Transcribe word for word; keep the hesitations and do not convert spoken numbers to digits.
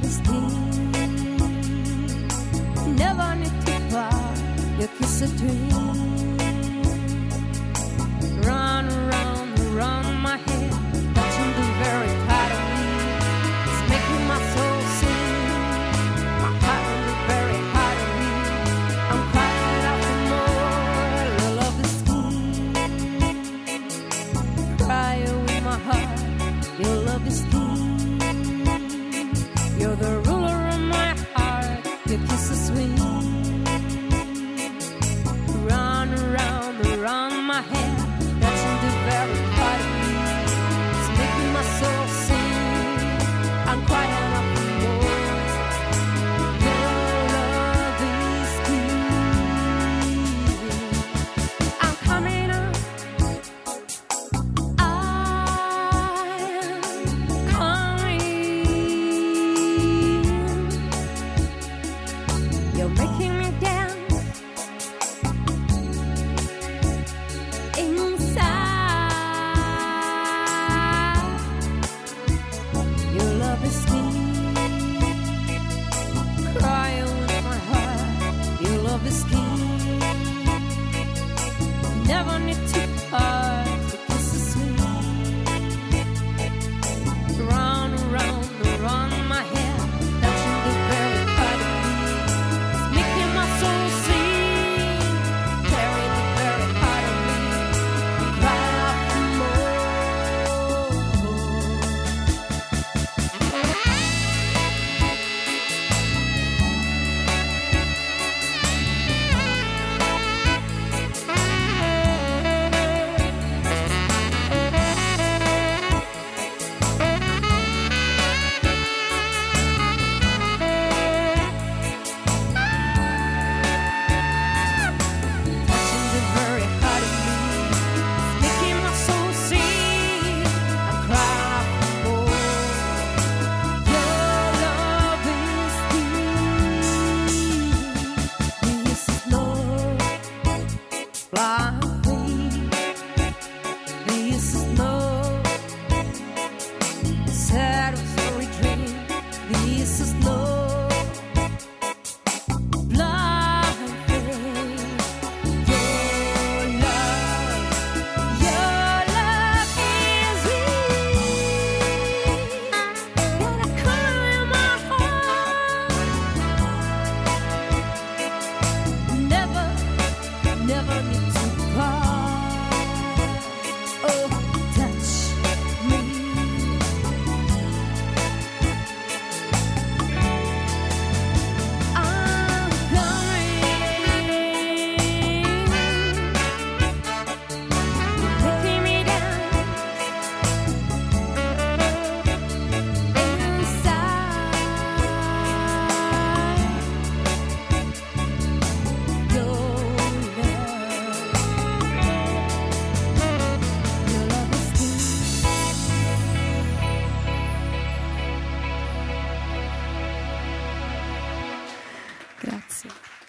is deep. Never need to part. Your kiss a dream. Run around, around my head, touching the very part of me. It's making my soul sing. My heart in the very heart of me. I'm crying out for more. Your love is deep. Crying with my heart. Your love is deep. You're the ruler of my heart. Your kiss is sweet. Run around, around my head, touching the very part of me. It's making my soul sing. I'm crying out for more. Your love is deep. I'm coming up. I'm coming. You're making me dance. Your love is deep. Crying with my heart. Your love is deep. Never need to part. Your kiss is sweet. Round, around, around my head, touching the very part of me. It's making my soul sing. Carrying the very part of me. Cry out for more. Touching the very heart of me, making my soul sing. I'm crying out for more. Your love is deep. This is no blind faith. This is no sad or sorry dream. This is no blind faith. Your love, your love is real. Got a color in my heart. Never, never need to part. Oh, touch me. I'm coming. Taking me down inside. Your love, your love is deep. Grazie.